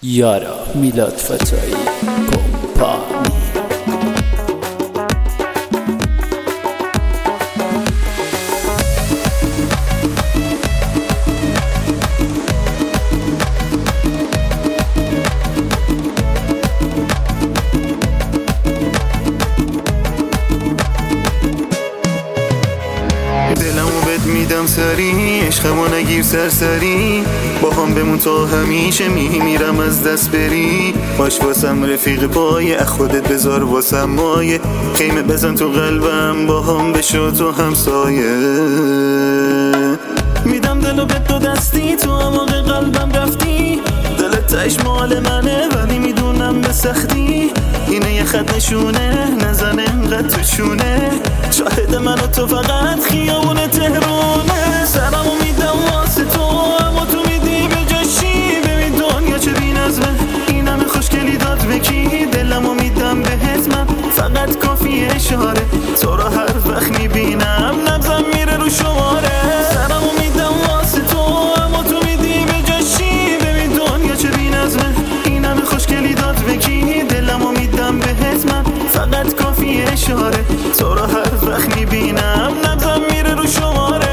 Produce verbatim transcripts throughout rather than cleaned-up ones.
یارا میلاد فتایی کمپانی. دلمو بهت میدم سری، عشقمو نگیر سرسری، با هم بمون تا همیشه، میمیرم از دست بری. باش واسم رفیق پایه، خودت بذار واسم مایه، خیمه بزن تو قلبم، با هم بشو تو همسایه. میدم دلو به تو دستی، تو عماق قلبم رفتی، دلت تاش مال منه ولی میدونم به سختی. اینه یه خط نشونه، نزن انقدر تو چونه، شاهد من و تو فقط خیابون تهرونه. سرمو میدم واسه تو، اما تو میدی به جاشی، ببین دنیا چه بی نظمه، این همه خوشگلی داد به کی، دلمو میدم بهت من، فقط کافی اشاره، تو را هر وقت میبینم نبضم میره رو شماره. سرمو میدم واسه تو، اما تو میدی به جاشی، ببین دنیا چه بی نظمه، این همه خوشگلی داد به کی، دلمو میدم بهت من، فقط کافی اشاره، تو را هر وقت میبینم نبضم میره رو شماره.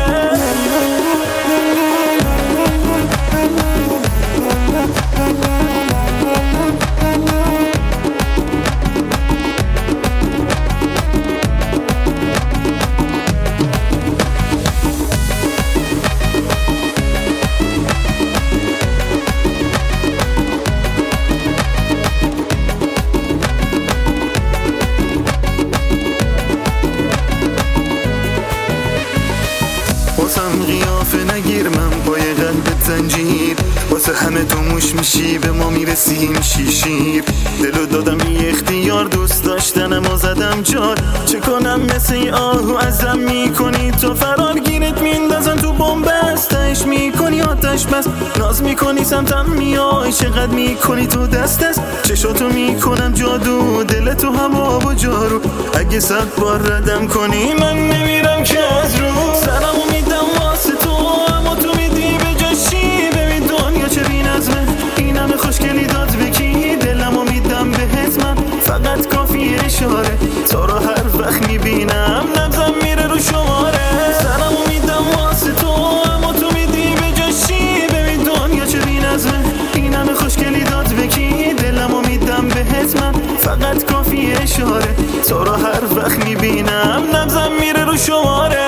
واسم قیافه نگیر، من پای قلبت زنجیر، واسه همه تو موش میشی، به ما میرسیم شیشیر. دلو دادم بی اختیار، دوست داشتنم و زدم جار، چه کنم مثل ای آهو ازم میکنی تو فرار، گیرت میندازم تو بومبست، تش میکنی آتش بس، ناز میکنی سمتم میای، چقدر میکنی تو دست دست، چشاتو میکنم جادو، دل تو هوا و جارو، اگه صد بار ردم کنی من نمیرم که از رو. سرمو میدم واسه تو، اما تو میدی به جاشی، ببین دنیا چه بی نظمه، این همه خوشگلی داد به کی، دلمو میدم بهت من، فقط کافی اشاره، تو رو هر وقت میبینم نبضم میره رو شماره. سرمو میدم واسه تو، اما تو میدی به جاشی، ببین دنیا چه بی نظمه، این همه خوشگلی داد به کی، دلمو میدم بهت من، فقط کافی اشاره، تو رو هر وقت میبینم نبضم میره رو شماره.